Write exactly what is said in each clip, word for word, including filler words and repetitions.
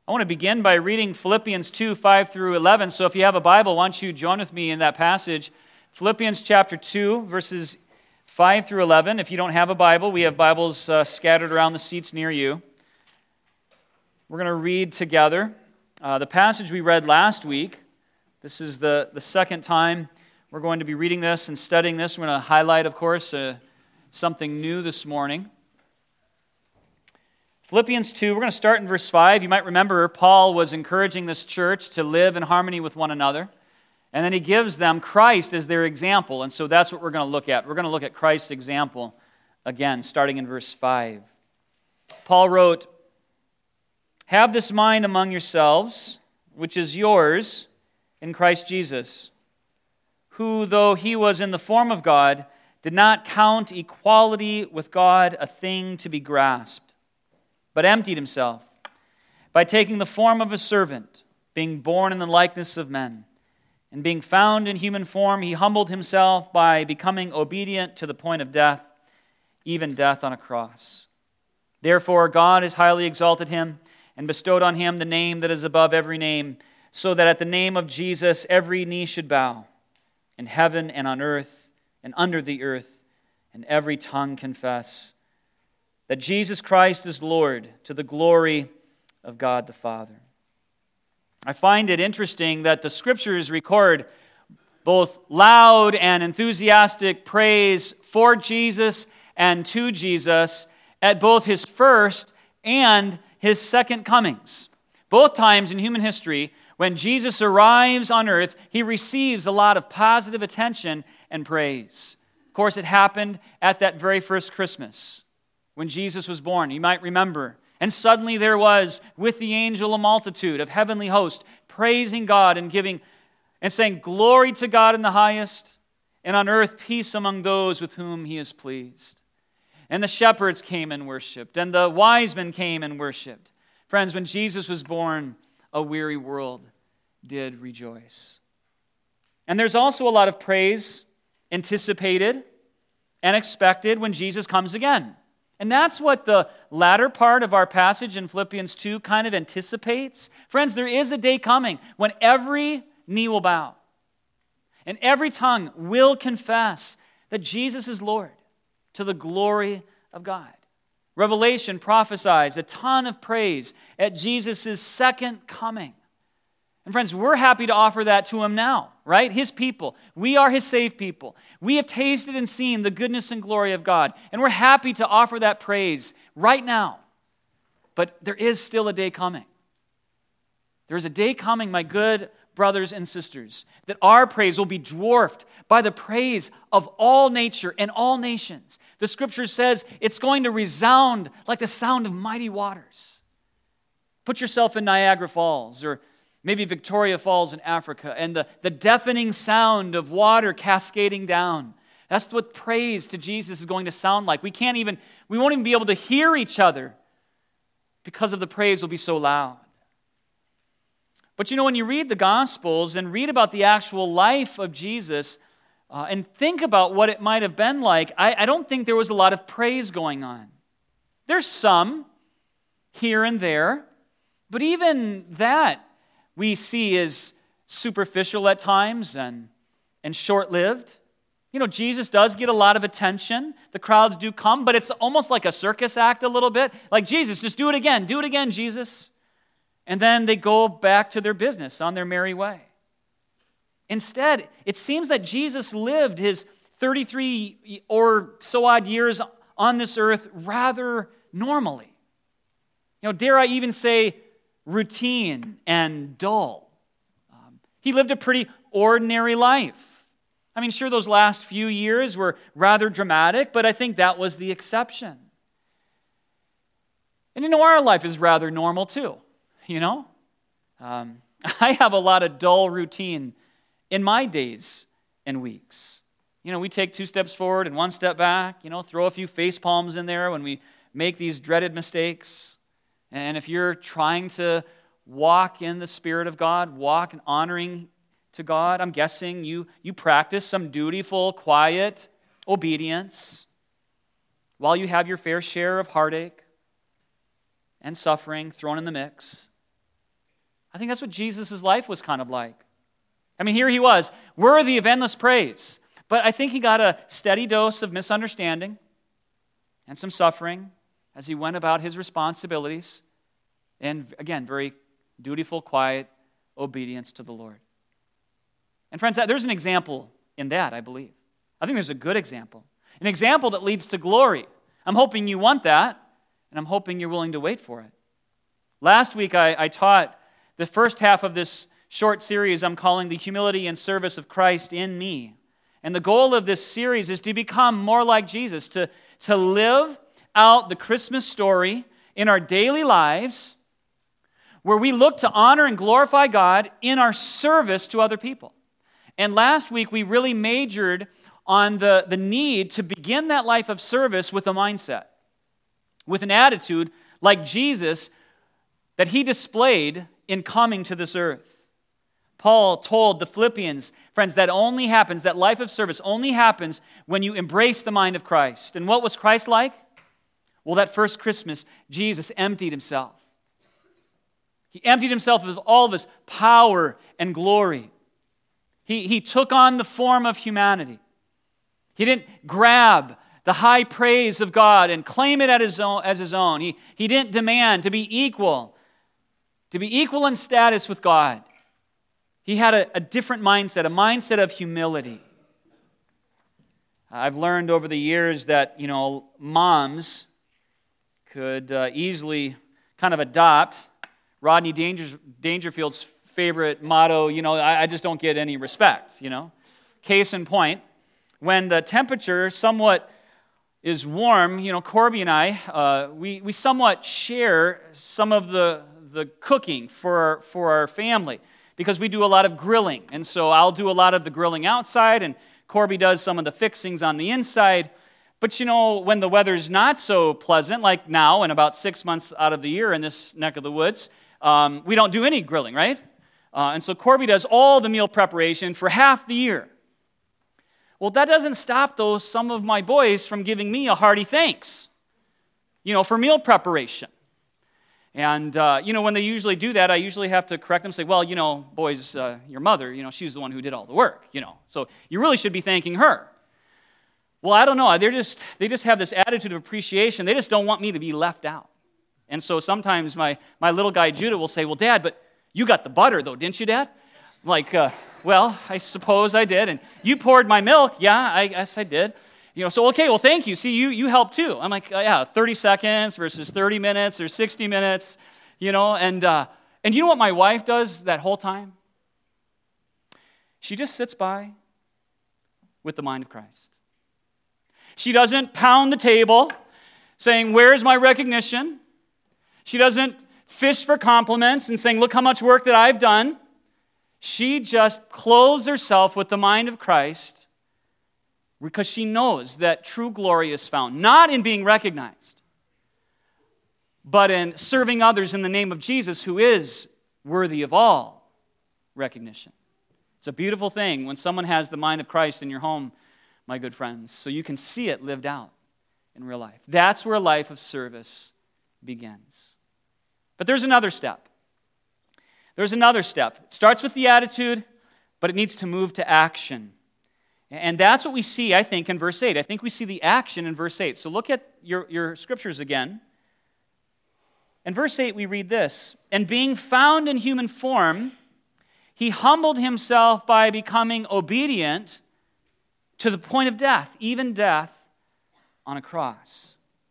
I want to begin by reading Philippians two, five through eleven. So if you have a Bible, why don't you join with me in that passage. Philippians chapter two, verses five through eleven. If you don't have a Bible, we have Bibles uh, scattered around the seats near you. We're going to read together uh, the passage we read last week. This is the, the second time we're going to be reading this and studying this. We're going to highlight, of course, uh, something new this morning. Philippians two, we're going to start in verse five. You might remember Paul was encouraging this church to live in harmony with one another. And then he gives them Christ as their example. And so that's what we're going to look at. We're going to look at Christ's example again, starting in verse five. Paul wrote, "Have this mind among yourselves, which is yours in Christ Jesus, who, though he was in the form of God, did not count equality with God a thing to be grasped, but emptied himself by taking the form of a servant, being born in the likeness of men. And being found in human form, he humbled himself by becoming obedient to the point of death, even death on a cross. Therefore, God has highly exalted him and bestowed on him the name that is above every name, so that at the name of Jesus every knee should bow, in heaven and on earth and under the earth, and every tongue confess that Jesus Christ is Lord, to the glory of God the Father." I find it interesting that the Scriptures record both loud and enthusiastic praise for Jesus and to Jesus at both his first and his second comings. Both times in human history, when Jesus arrives on earth, he receives a lot of positive attention and praise. Of course, it happened at that very first Christmas, when Jesus was born. You might remember. And suddenly there was, with the angel, a multitude of heavenly hosts praising God and giving and saying, "Glory to God in the highest, and on earth peace among those with whom he is pleased." And the shepherds came and worshipped, and the wise men came and worshipped. Friends, when Jesus was born, a weary world did rejoice. And there's also a lot of praise anticipated and expected when Jesus comes again. And that's what the latter part of our passage in Philippians two kind of anticipates. Friends, there is a day coming when every knee will bow and every tongue will confess that Jesus is Lord, to the glory of God. Revelation prophesies a ton of praise at Jesus' second coming. And friends, we're happy to offer that to him now, right? His people. We are his saved people. We have tasted and seen the goodness and glory of God, and we're happy to offer that praise right now. But there is still a day coming. There is a day coming, my good brothers and sisters, that our praise will be dwarfed by the praise of all nature and all nations. The Scripture says it's going to resound like the sound of mighty waters. Put yourself in Niagara Falls, or maybe Victoria Falls in Africa, and the, the deafening sound of water cascading down. That's what praise to Jesus is going to sound like. We can't even, we won't even be able to hear each other because of the praise will be so loud. But you know, when you read the Gospels and read about the actual life of Jesus uh, and think about what it might have been like, I, I don't think there was a lot of praise going on. There's some here and there, but even that we see as superficial at times and, and short-lived. You know, Jesus does get a lot of attention. The crowds do come, but it's almost like a circus act a little bit. Like, Jesus, just do it again. Do it again, Jesus. And then they go back to their business on their merry way. Instead, it seems that Jesus lived his thirty-three or so odd years on this earth rather normally. You know, dare I even say routine and dull. Um, he lived a pretty ordinary life. I mean, sure, those last few years were rather dramatic, but I think that was the exception. And you know, our life is rather normal too, you know? Um, I have a lot of dull routine in my days and weeks. You know, we take two steps forward and one step back, you know, throw a few face palms in there when we make these dreaded mistakes. And if you're trying to walk in the Spirit of God, walk in honoring to God, I'm guessing you, you practice some dutiful, quiet obedience while you have your fair share of heartache and suffering thrown in the mix. I think that's what Jesus' life was kind of like. I mean, here he was, worthy of endless praise. But I think he got a steady dose of misunderstanding and some suffering as he went about his responsibilities. And again, very dutiful, quiet obedience to the Lord. And friends, there's an example in that, I believe. I think there's a good example. An example that leads to glory. I'm hoping you want that, and I'm hoping you're willing to wait for it. Last week, I, I taught the first half of this short series I'm calling The Humility and Service of Christ in Me. And the goal of this series is to become more like Jesus, to, to live out the Christmas story in our daily lives where we look to honor and glorify God in our service to other people. And last week, we really majored on the, the need to begin that life of service with a mindset, with an attitude like Jesus that he displayed in coming to this earth. Paul told the Philippians, friends, that only happens, that life of service only happens when you embrace the mind of Christ. And what was Christ like? Well, that first Christmas, Jesus emptied himself. He emptied himself of all of his power and glory. He, he took on the form of humanity. He didn't grab the high praise of God and claim it as his own. As his own. He, he didn't demand to be equal, to be equal in status with God. He had a, a different mindset, a mindset of humility. I've learned over the years that, you know, moms could uh, easily kind of adopt Rodney Danger, Dangerfield's favorite motto, you know, I, I just don't get any respect, you know. Case in point, when the temperature somewhat is warm, you know, Corby and I, uh, we, we somewhat share some of the, the cooking for our, for our family because we do a lot of grilling. And so I'll do a lot of the grilling outside, and Corby does some of the fixings on the inside. But, you know, when the weather's not so pleasant, like now and about six months out of the year in this neck of the woods, um, we don't do any grilling, right? Uh, and so Corby does all the meal preparation for half the year. Well, that doesn't stop, though, some of my boys from giving me a hearty thanks, you know, for meal preparation. And, uh, you know, when they usually do that, I usually have to correct them, say, well, you know, boys, uh, your mother, you know, she's the one who did all the work, you know. So you really should be thanking her. Well, I don't know. They're just, they just have this attitude of appreciation. They just don't want me to be left out. And so sometimes my, my little guy, Judah, will say, well, Dad, but you got the butter, though, didn't you, Dad? I'm like, uh, well, I suppose I did. And you poured my milk. Yeah, I guess I did. You know, so, okay, well, thank you. See, you you helped, too. I'm like, uh, yeah, thirty seconds versus thirty minutes or sixty minutes, you know. And, uh, and you know what my wife does that whole time? She just sits by with the mind of Christ. She doesn't pound the table saying, where's my recognition? She doesn't fish for compliments and saying, look how much work that I've done. She just clothes herself with the mind of Christ because she knows that true glory is found not in being recognized, but in serving others in the name of Jesus, who is worthy of all recognition. It's a beautiful thing when someone has the mind of Christ in your home, my good friends, so you can see it lived out in real life. That's where a life of service begins. But there's another step. There's another step. It starts with the attitude, but it needs to move to action. And that's what we see, I think, in verse eight. I think we see the action in verse eight. So look at your, your scriptures again. In verse eight, we read this, and being found in human form, he humbled himself by becoming obedient to the point of death, even death on a cross.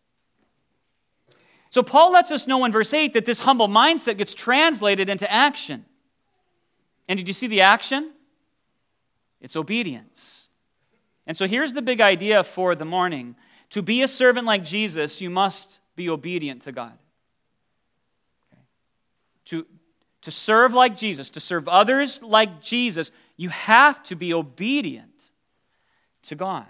So Paul lets us know in verse eight that this humble mindset gets translated into action. And did you see the action? It's obedience. And so here's the big idea for the morning. To be a servant like Jesus, you must be obedient to God. Okay. To, to serve like Jesus, to serve others like Jesus, you have to be obedient to God.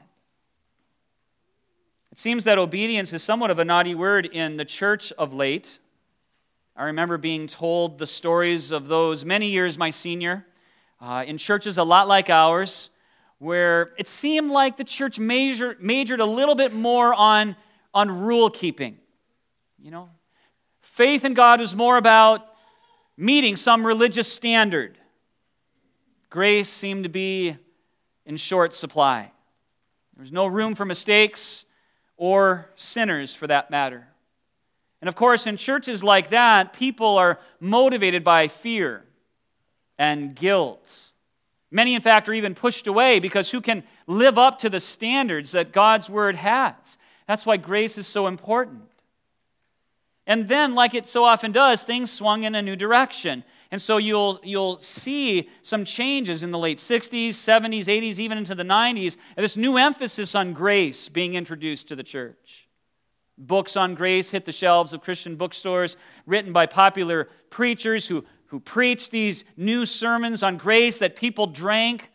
It seems that obedience is somewhat of a naughty word in the church of late. I remember being told the stories of those many years my senior uh, in churches a lot like ours, where it seemed like the church major, majored a little bit more on, on rule keeping. You know, faith in God was more about meeting some religious standard. Grace seemed to be in short supply. There was no room for mistakes or sinners for that matter. And of course, in churches like that, people are motivated by fear and guilt. Many, in fact, are even pushed away because who can live up to the standards that God's Word has? That's why grace is so important. And then, like it so often does, things swung in a new direction. And so you'll, you'll see some changes in the late sixties, seventies, eighties, even into the nineties, and this new emphasis on grace being introduced to the church. Books on grace hit the shelves of Christian bookstores, written by popular preachers who, who preached these new sermons on grace that people drank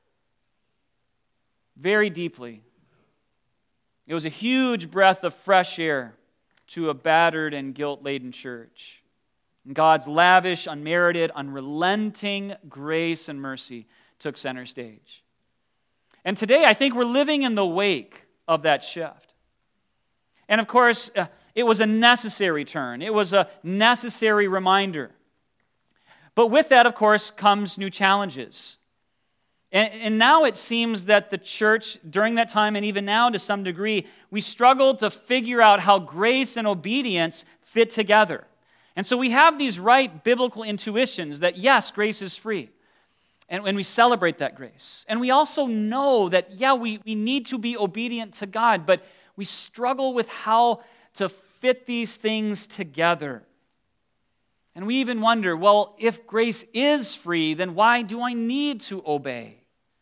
very deeply. It was a huge breath of fresh air to a battered and guilt-laden church. And God's lavish, unmerited, unrelenting grace and mercy took center stage. And today, I think we're living in the wake of that shift. And of course, uh, it was a necessary turn. It was a necessary reminder. But with that, of course, comes new challenges. And, and now it seems that the church, during that time and even now to some degree, we struggled to figure out how grace and obedience fit together. And so we have these right biblical intuitions that, yes, grace is free. And when we celebrate that grace. And we also know that, yeah, we, we need to be obedient to God, but we struggle with how to fit these things together. And we even wonder, well, if grace is free, then why do I need to obey?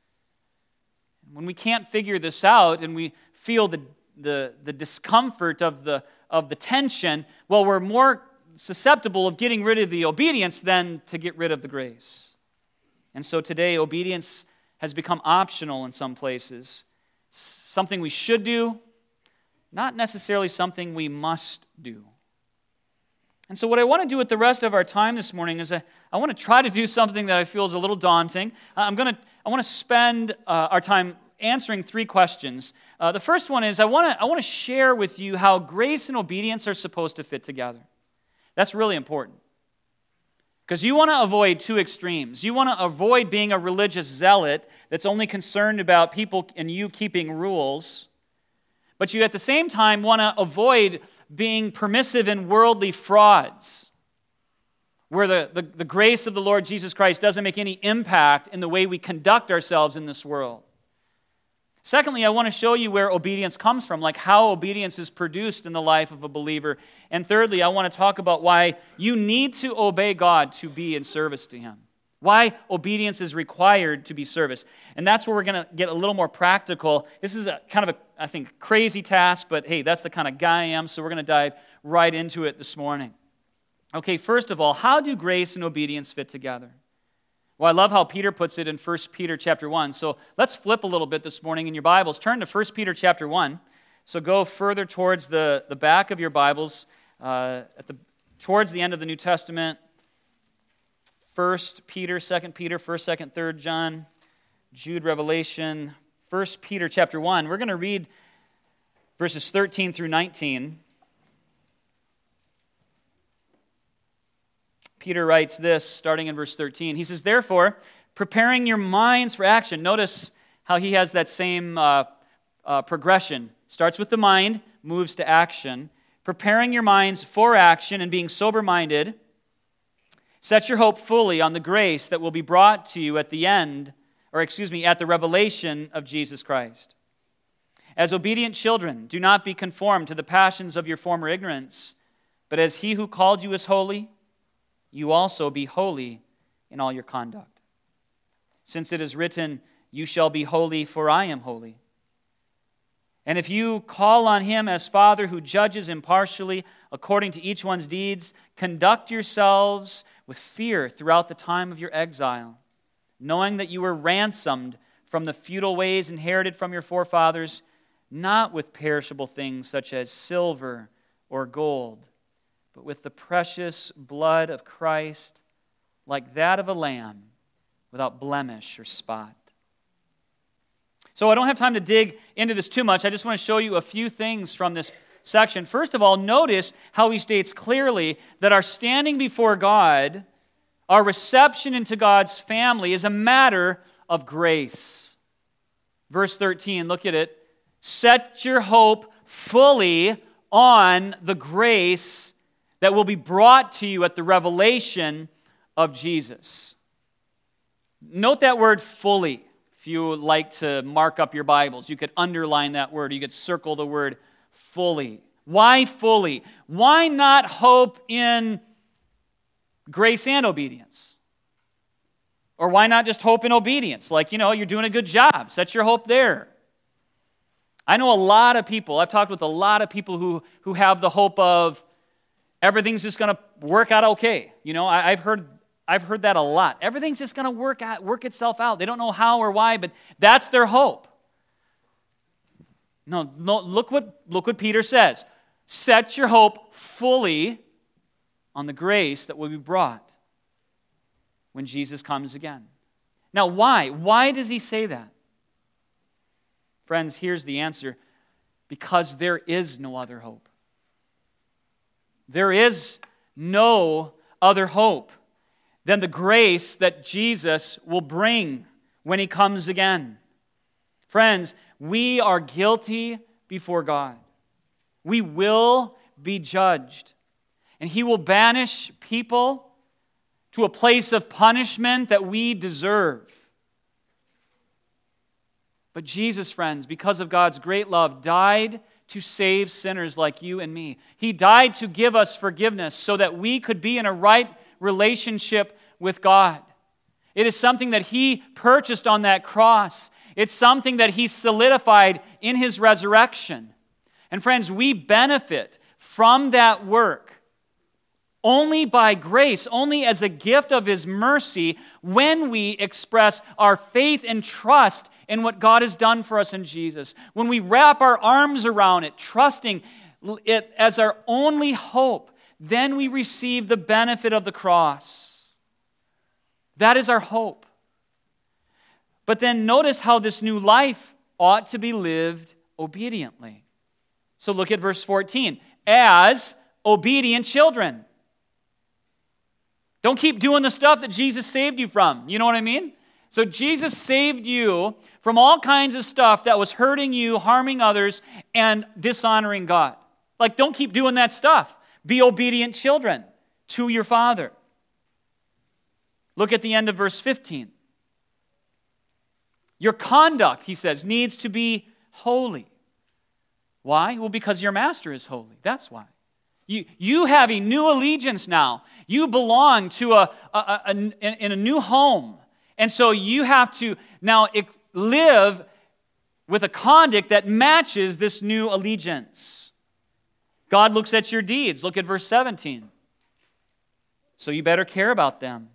When we can't figure this out and we feel the, the, the discomfort of the, of the tension, well, we're more susceptible of getting rid of the obedience than to get rid of the grace. And so today, obedience has become optional in some places. Something we should do, not necessarily something we must do. And so what I want to do with the rest of our time this morning is I, I want to try to do something that I feel is a little daunting. I'm going to I want to spend uh, our time answering three questions. Uh, the first one is I want to I want to share with you how grace and obedience are supposed to fit together. That's really important. Because you want to avoid two extremes. You want to avoid being a religious zealot that's only concerned about people and you keeping rules. But you at the same time want to avoid being permissive in worldly frauds, where the, the, the grace of the Lord Jesus Christ doesn't make any impact in the way we conduct ourselves in this world. Secondly, I want to show you where obedience comes from, like how obedience is produced in the life of a believer. And thirdly, I want to talk about why you need to obey God to be in service to Him. Why obedience is required to be service. And that's where we're going to get a little more practical. This is a kind of a, I think, crazy task, but hey, that's the kind of guy I am, so we're going to dive right into it this morning. Okay, first of all, how do grace and obedience fit together? Well, I love how Peter puts it in First Peter chapter one. So let's flip a little bit this morning in your Bibles. Turn to First Peter chapter one. So go further towards the, the back of your Bibles, uh, at the towards the end of the New Testament. First Peter, Second Peter, First, Second, Third John, Jude, Revelation, First Peter chapter one. We're going to read verses thirteen through nineteen. Peter writes this, starting in verse thirteen. He says, "Therefore, preparing your minds for action." Notice how he has that same uh, uh, progression. Starts with the mind, moves to action. Preparing your minds for action and being sober-minded. Set your hope fully on the grace that will be brought to you at the end, or excuse me, at the revelation of Jesus Christ. As obedient children, do not be conformed to the passions of your former ignorance, but as He who called you is holy, you also be holy in all your conduct. Since it is written, "You shall be holy, for I am holy." And if you call on Him as Father who judges impartially according to each one's deeds, conduct yourselves with fear throughout the time of your exile, knowing that you were ransomed from the futile ways inherited from your forefathers, not with perishable things such as silver or gold, but with the precious blood of Christ, like that of a lamb, without blemish or spot. So I don't have time to dig into this too much. I just want to show you a few things from this section. First of all, notice how he states clearly that our standing before God Our reception into God's family is a matter of grace. Verse thirteen, look at it. Set your hope fully on the grace that will be brought to you at the revelation of Jesus. Note that word fully. If you would like to mark up your Bibles, you could underline that word. You could circle the word fully. Why fully? Why not hope in grace and obedience? Or why not just hope in obedience? Like, you know, you're doing a good job. Set your hope there. I know a lot of people, I've talked with a lot of people who, who have the hope of everything's just going to work out okay. You know, I, I've heard I've heard that a lot. Everything's just going to work out, work itself out. They don't know how or why, but that's their hope. No, no, look what look what Peter says. Set your hope fully on the grace that will be brought when Jesus comes again. Now, why? Why does he say that? Friends, here's the answer. Because there is no other hope. There is no other hope than the grace that Jesus will bring when he comes again. Friends, we are guilty before God. We will be judged. And he will banish people to a place of punishment that we deserve. But Jesus, friends, because of God's great love, died to save sinners like you and me. He died to give us forgiveness so that we could be in a right relationship with God. It is something that he purchased on that cross. It's something that he solidified in his resurrection. And friends, we benefit from that work only by grace, only as a gift of his mercy when we express our faith and trust in what God has done for us in Jesus. When we wrap our arms around it, trusting it as our only hope, then we receive the benefit of the cross. That is our hope. But then notice how this new life ought to be lived obediently. So look at verse fourteen. As obedient children. Don't keep doing the stuff that Jesus saved you from. You know what I mean? So Jesus saved you from all kinds of stuff that was hurting you, harming others, and dishonoring God. Like, don't keep doing that stuff. Be obedient children to your Father. Look at the end of verse fifteen. Your conduct, he says, needs to be holy. Why? Well, because your master is holy. That's why. You, you have a new allegiance now. You belong to a, a, a, a in a new home. And so you have to now live with a conduct that matches this new allegiance. God looks at your deeds. Look at verse seventeen. So you better care about them.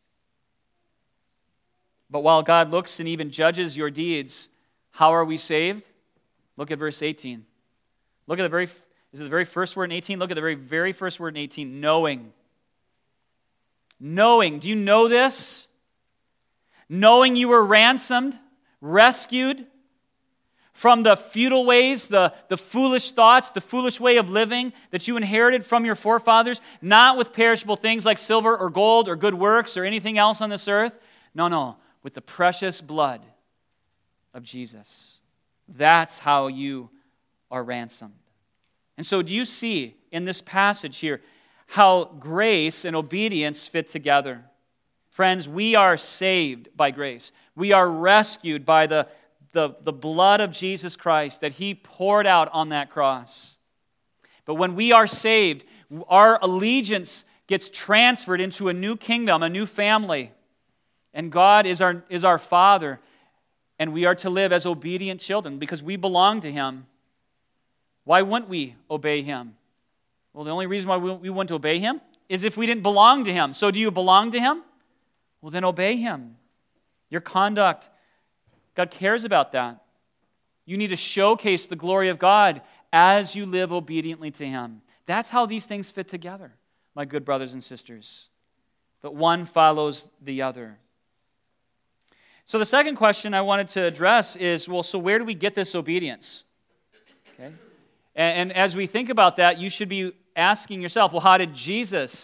But while God looks and even judges your deeds, how are we saved? Look at verse eighteen. Look at the very, is it the very first word in eighteen? Look at the very, very first word in eighteen, knowing. Knowing. Do you know this? Knowing you were ransomed, rescued from the futile ways, the, the foolish thoughts, the foolish way of living that you inherited from your forefathers, not with perishable things like silver or gold or good works or anything else on this earth. No, no, with the precious blood of Jesus. That's how you are ransomed. And so do you see in this passage here how grace and obedience fit together? Friends, we are saved by grace. We are rescued by the, the, the blood of Jesus Christ that he poured out on that cross. But when we are saved, our allegiance gets transferred into a new kingdom, a new family. And God is our, is our Father. And we are to live as obedient children because we belong to him. Why wouldn't we obey him? Well, the only reason why we wouldn't obey him is if we didn't belong to him. So do you belong to him? Well, then obey him. Your conduct, God cares about that. You need to showcase the glory of God as you live obediently to him. That's how these things fit together, my good brothers and sisters. But one follows the other. So the second question I wanted to address is, well, so where do we get this obedience? Okay. And, and as we think about that, you should be asking yourself, well, how did Jesus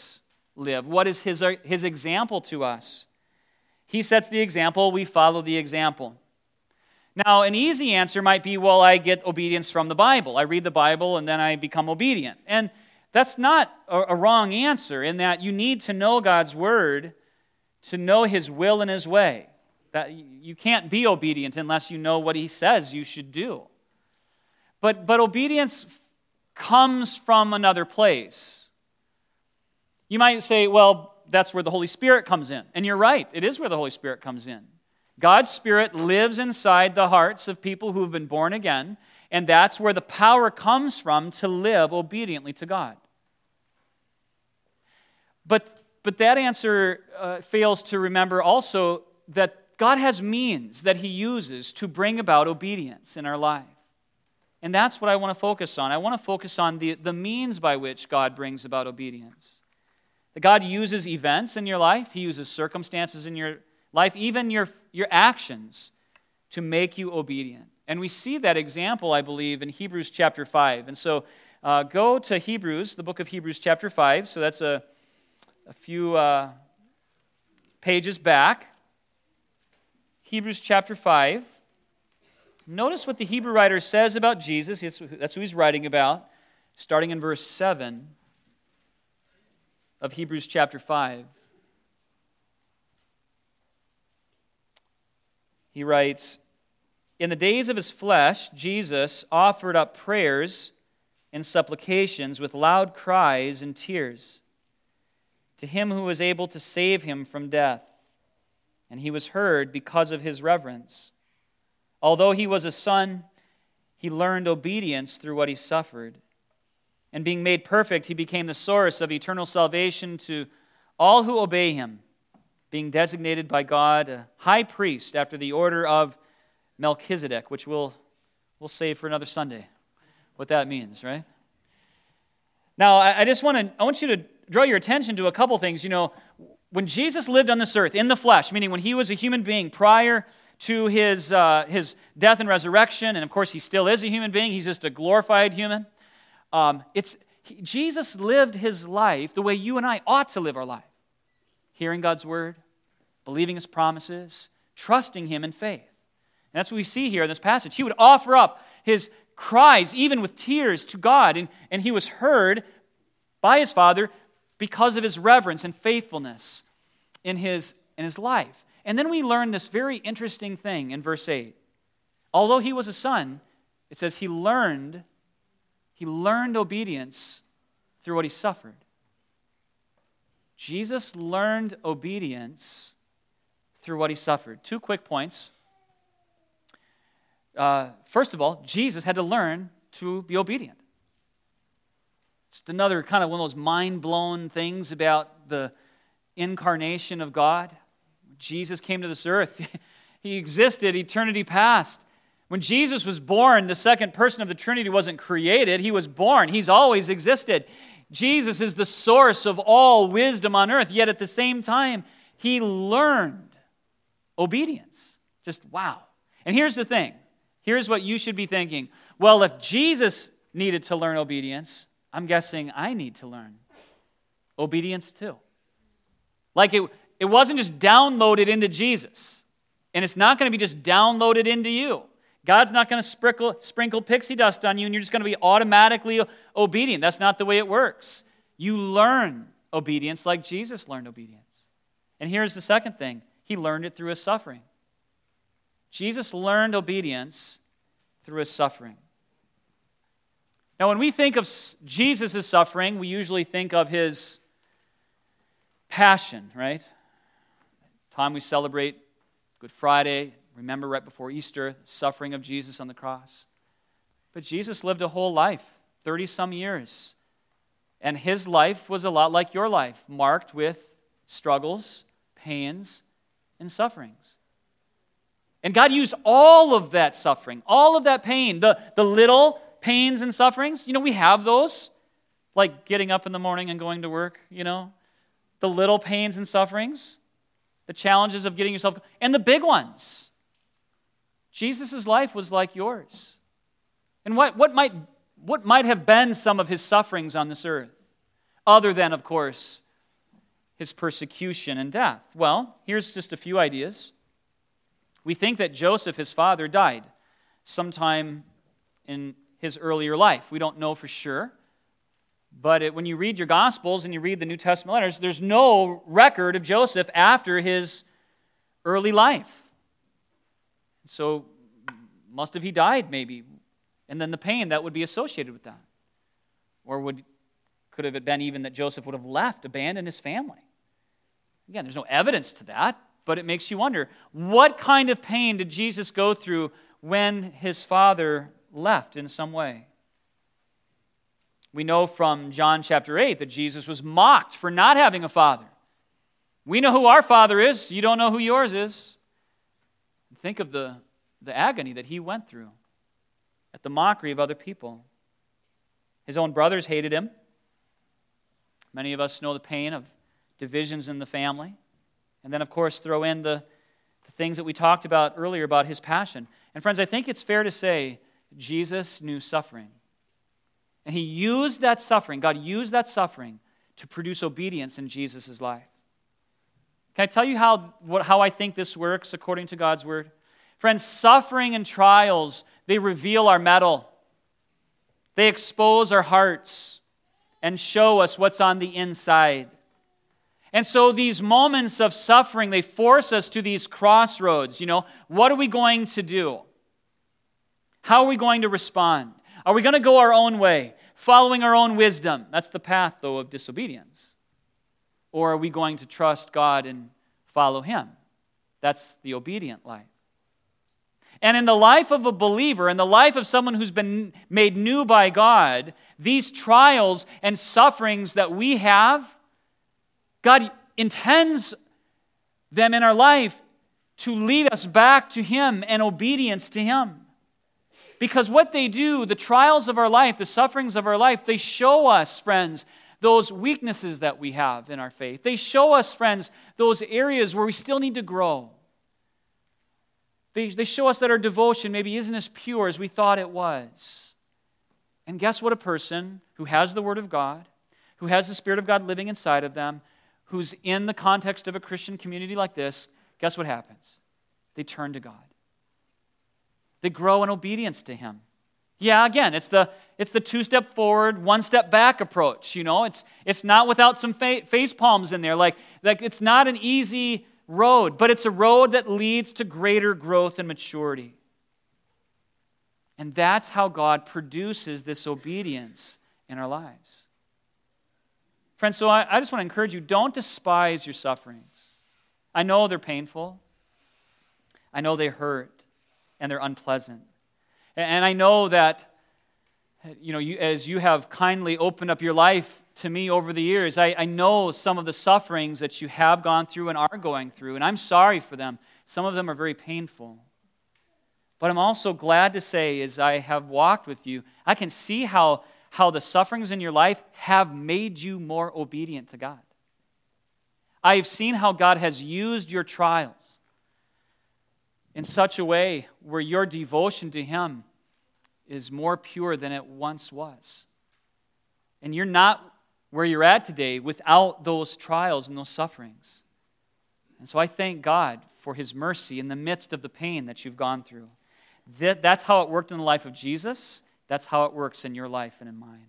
live? What is his, his example to us? He sets the example, we follow the example. Now, an easy answer might be, well, I get obedience from the Bible. I read the Bible and then I become obedient. And that's not a, a wrong answer, in that you need to know God's Word to know His will and His way. That you can't be obedient unless you know what He says you should do. But, but obedience comes from another place. You might say, well, that's where the Holy Spirit comes in. And you're right, it is where the Holy Spirit comes in. God's Spirit lives inside the hearts of people who have been born again, and that's where the power comes from to live obediently to God. But, but that answer uh, fails to remember also that God has means that He uses to bring about obedience in our life. And that's what I want to focus on. I want to focus on the, the means by which God brings about obedience. That God uses events in your life, He uses circumstances in your life, even your, your actions, to make you obedient. And we see that example, I believe, in Hebrews chapter five. And so uh, go to Hebrews, the book of Hebrews chapter five. So that's a, a few uh, pages back. Hebrews chapter five. Notice what the Hebrew writer says about Jesus. That's who he's writing about, starting in verse seven of Hebrews chapter five. He writes, "In the days of His flesh, Jesus offered up prayers and supplications with loud cries and tears to Him who was able to save Him from death. And He was heard because of His reverence. Although He was a son, He learned obedience through what He suffered. And being made perfect, He became the source of eternal salvation to all who obey Him, being designated by God a high priest after the order of Melchizedek," which we'll, we'll save for another Sunday, what that means, right? Now, I, I just want to, I want you to draw your attention to a couple things. You know, when Jesus lived on this earth in the flesh, meaning when He was a human being prior to his, uh, his death and resurrection, and of course He still is a human being, He's just a glorified human. Um, it's he, Jesus lived His life the way you and I ought to live our life. Hearing God's Word, believing His promises, trusting Him in faith. And that's what we see here in this passage. He would offer up His cries, even with tears, to God, and, and He was heard by His Father because of His reverence and faithfulness in His, in his life. And then we learn this very interesting thing in verse eight. Although He was a son, it says He learned, He learned obedience through what He suffered. Jesus learned obedience through what He suffered. Two quick points. Uh, first of all, Jesus had to learn to be obedient. It's another kind of one of those mind-blown things about the incarnation of God. Jesus came to this earth. He existed eternity past. When Jesus was born, the second person of the Trinity wasn't created. He was born. He's always existed. Jesus is the source of all wisdom on earth, yet at the same time, He learned obedience. Just wow. And here's the thing. Here's what you should be thinking. Well, if Jesus needed to learn obedience, I'm guessing I need to learn obedience too. Like it, it wasn't just downloaded into Jesus, and it's not going to be just downloaded into you. God's not going to sprinkle, sprinkle pixie dust on you and you're just going to be automatically obedient. That's not the way it works. You learn obedience like Jesus learned obedience. And here's the second thing. He learned it through His suffering. Jesus learned obedience through His suffering. Now, when we think of Jesus' suffering, we usually think of His passion, right? Time we celebrate Good Friday, remember right before Easter, the suffering of Jesus on the cross. But Jesus lived a whole life, thirty-some years. And His life was a lot like your life, marked with struggles, pains, and sufferings. And God used all of that suffering, all of that pain, the, the little pains and sufferings. You know, we have those, like getting up in the morning and going to work, you know. The little pains and sufferings, the challenges of getting yourself, and the big ones. Jesus' life was like yours. And what, what, might, what might have been some of His sufferings on this earth? Other than, of course, his persecution and death? Well, here's just a few ideas. We think that Joseph, his father, died sometime in his earlier life. We don't know for sure. But it, when you read your Gospels and you read the New Testament letters, there's no record of Joseph after his early life. So must have he died maybe. And then the pain that would be associated with that. Or would could have it been even that Joseph would have left, abandoned his family? Again, there's no evidence to that, but it makes you wonder, what kind of pain did Jesus go through when his father left in some way? We know from John chapter eight that Jesus was mocked for not having a father. We know who our father is. You don't know who yours is. Think of the, the agony that he went through at the mockery of other people. His own brothers hated him. Many of us know the pain of divisions in the family. And then, of course, throw in the, the things that we talked about earlier about his passion. And friends, I think it's fair to say Jesus knew suffering. And he used that suffering, God used that suffering to produce obedience in Jesus' life. Can I tell you how, what, how I think this works according to God's word? Friends, suffering and trials, they reveal our mettle. They expose our hearts and show us what's on the inside. And so these moments of suffering, they force us to these crossroads. You know, what are we going to do? How are we going to respond? Are we going to go our own way, following our own wisdom? That's the path, though, of disobedience. Or are we going to trust God and follow Him? That's the obedient life. And in the life of a believer, in the life of someone who's been made new by God, these trials and sufferings that we have, God intends them in our life to lead us back to Him and obedience to Him. Because what they do, the trials of our life, the sufferings of our life, they show us, friends, those weaknesses that we have in our faith. They show us, friends, those areas where we still need to grow. They, they show us that our devotion maybe isn't as pure as we thought it was. And guess what? A person who has the Word of God, who has the Spirit of God living inside of them, who's in the context of a Christian community like this, guess what happens? They turn to God. They grow in obedience to Him. Yeah, again, it's the it's the two-step forward, one-step back approach. You know, it's it's not without some fa- face palms in there. Like, like it's not an easy road, but it's a road that leads to greater growth and maturity. And that's how God produces this obedience in our lives. Friends, so I, I just want to encourage you, don't despise your sufferings. I know they're painful. I know they hurt. And they're unpleasant. And I know that, you know, you, as you have kindly opened up your life to me over the years, I, I know some of the sufferings that you have gone through and are going through, and I'm sorry for them. Some of them are very painful. But I'm also glad to say, as I have walked with you, I can see how, how the sufferings in your life have made you more obedient to God. I've seen how God has used your trials in such a way where your devotion to Him is more pure than it once was. And you're not where you're at today without those trials and those sufferings. And so I thank God for His mercy in the midst of the pain that you've gone through. That, that's how it worked in the life of Jesus. That's how it works in your life and in mine.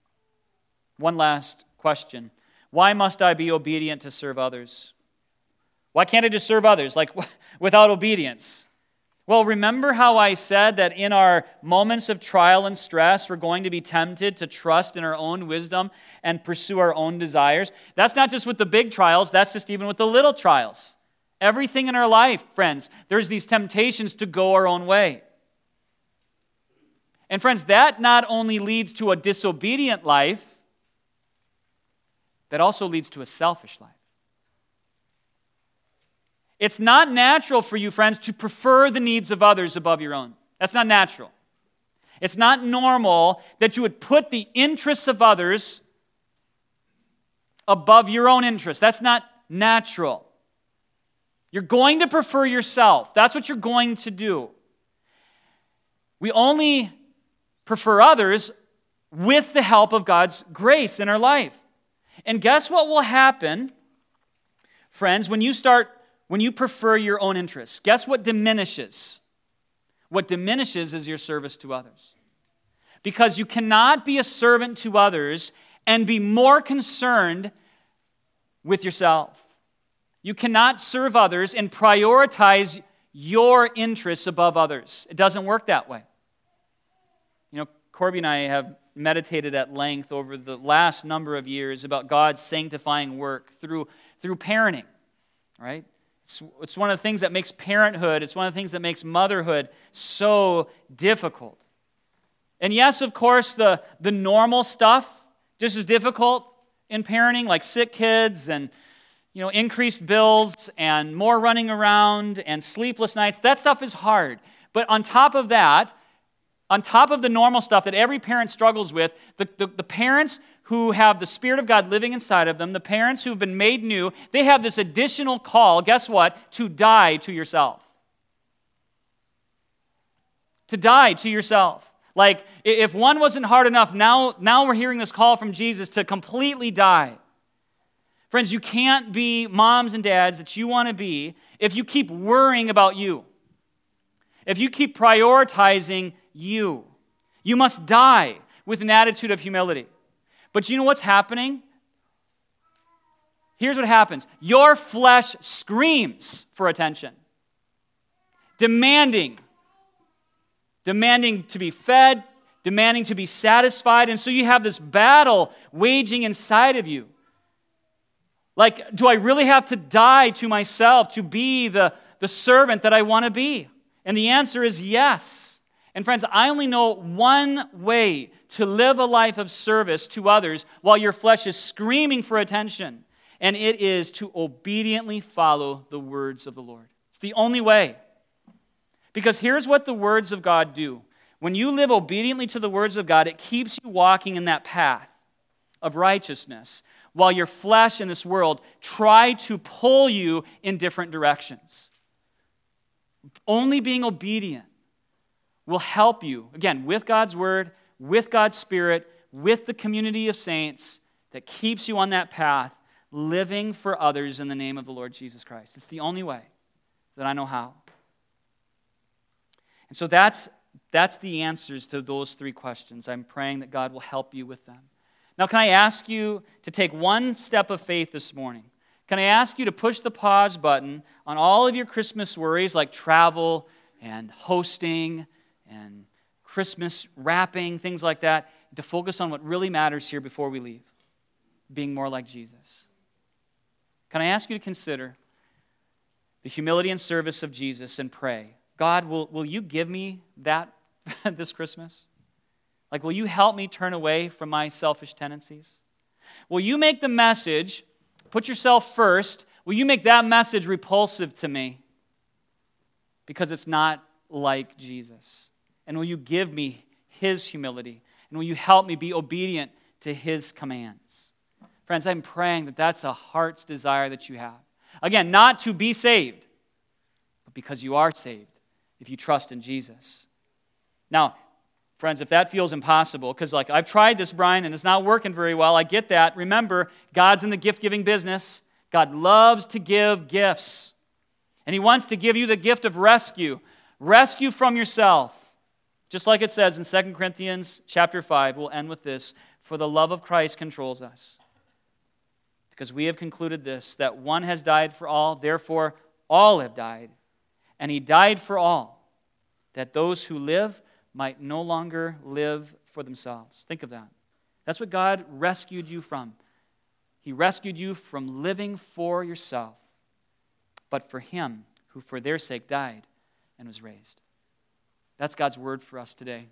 One last question. Why must I be obedient to serve others? Why can't I just serve others, like without obedience? Well, remember how I said that in our moments of trial and stress, we're going to be tempted to trust in our own wisdom and pursue our own desires? That's not just with the big trials, that's just even with the little trials. Everything in our life, friends, there's these temptations to go our own way. And friends, that not only leads to a disobedient life, that also leads to a selfish life. It's not natural for you, friends, to prefer the needs of others above your own. That's not natural. It's not normal that you would put the interests of others above your own interests. That's not natural. You're going to prefer yourself. That's what you're going to do. We only prefer others with the help of God's grace in our life. And guess what will happen Friends, when you start, when you prefer your own interests, guess what diminishes? What diminishes is your service to others. Because you cannot be a servant to others and be more concerned with yourself. You cannot serve others and prioritize your interests above others. It doesn't work that way. You know, Corby and I have meditated at length over the last number of years about God's sanctifying work through, through parenting, right? It's, it's one of the things that makes parenthood, it's one of the things that makes motherhood so difficult. And yes, of course, the, the normal stuff just as difficult in parenting, like sick kids and, you know, increased bills and more running around and sleepless nights. That stuff is hard. But on top of that, on top of the normal stuff that every parent struggles with, the, the, the parents who have the Spirit of God living inside of them, the parents who've been made new, they have this additional call, guess what? To die to yourself. To die to yourself. Like, if one wasn't hard enough, now, now we're hearing this call from Jesus to completely die. Friends, you can't be moms and dads that you want to be if you keep worrying about you. If you keep prioritizing you. You must die with an attitude of humility. But you know what's happening? Here's what happens. Your flesh screams for attention. Demanding. Demanding to be fed, demanding to be satisfied. And so you have this battle waging inside of you. Like, do I really have to die to myself to be the, the servant that I want to be? And the answer is yes. And friends, I only know one way to live a life of service to others while your flesh is screaming for attention. And it is to obediently follow the words of the Lord. It's the only way. Because here's what the words of God do. When you live obediently to the words of God, it keeps you walking in that path of righteousness, while your flesh in this world try to pull you in different directions. Only being obedient will help you, again, with God's word, with God's Spirit, with the community of saints that keeps you on that path, living for others in the name of the Lord Jesus Christ. It's the only way that I know how. And so that's, that's the answers to those three questions. I'm praying that God will help you with them. Now, can I ask you to take one step of faith this morning? Can I ask you to push the pause button on all of your Christmas worries like travel and hosting and Christmas wrapping, things like that, to focus on what really matters here before we leave, being more like Jesus? Can I ask you to consider the humility and service of Jesus and pray, God, will, will you give me that this Christmas? Like, will you help me turn away from my selfish tendencies? Will you make the message, put yourself first, will you make that message repulsive to me? Because it's not like Jesus. And will you give me His humility? And will you help me be obedient to His commands? Friends, I'm praying that that's a heart's desire that you have. Again, not to be saved, but because you are saved, if you trust in Jesus. Now, friends, if that feels impossible, because like I've tried this, Brian, and it's not working very well, I get that. Remember, God's in the gift-giving business. God loves to give gifts. And He wants to give you the gift of rescue. Rescue from yourself. Just like it says in Second Corinthians chapter five, we'll end with this. For the love of Christ controls us. Because we have concluded this, that one has died for all, therefore all have died. And He died for all, that those who live might no longer live for themselves. Think of that. That's what God rescued you from. He rescued you from living for yourself, but for Him who for their sake died and was raised. That's God's word for us today.